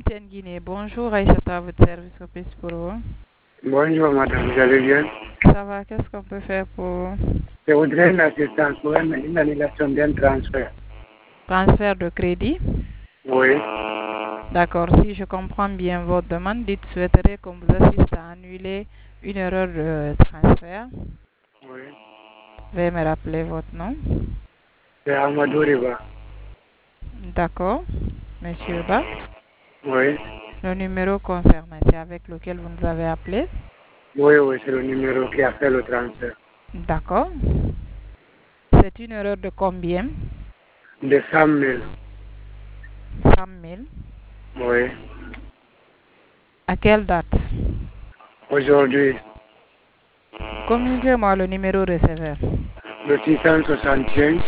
MTN Guinée. Bonjour, Aïssata, à votre service office pour vous. Bonjour madame, vous allez bien? Ça va, qu'est-ce qu'on peut faire pour vous? Je voudrais une assistance pour une annulation d'un transfert. Transfert de crédit? Oui, D'accord, si je comprends bien votre demande, dites souhaiterez qu'on vous assiste à annuler une erreur de transfert. oui. Veuillez me rappeler votre nom. C'est Amadou Riba. D'accord, monsieur Ba. Oui, Le numéro concerné, c'est avec lequel vous nous avez appelé? oui, c'est le numéro qui a fait le transfert. D'accord. C'est une erreur de combien? De 100 000. 100 000. Oui. À quelle date? Aujourd'hui, Communiquez-moi le numéro receveur. le 661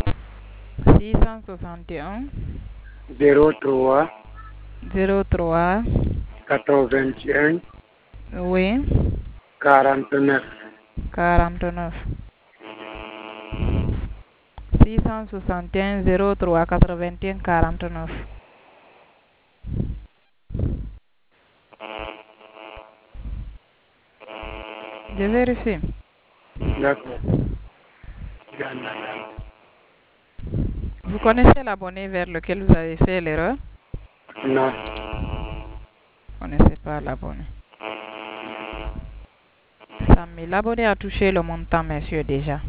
661 03 03 81 oui 49. 49 661 03 81 49. Je vérifie. D'accord. Vous connaissez l'abonné vers lequel vous avez fait l'erreur? Non. Vous ne connaissez pas l'abonné. 100 000. L'abonné a touché le montant, monsieur, déjà.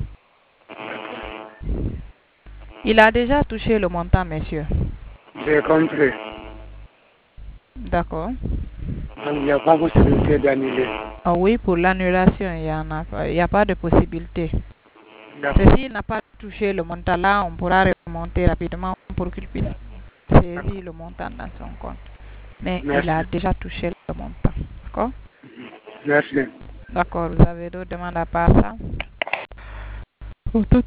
Il a déjà touché le montant, monsieur. J'ai compris. D'accord. Donc, il n'y a pas possibilité d'annuler. Ah oui, pour l'annulation, il n'y a pas de possibilité. D'accord. S'il n'a pas touché le montant là, on pourra remonter rapidement pour qu'il puisse saisir le montant dans son compte. Mais Merci. il a déjà touché le montant. D'accord? Merci. D'accord, vous avez d'autres demandes à part ça? Pour tout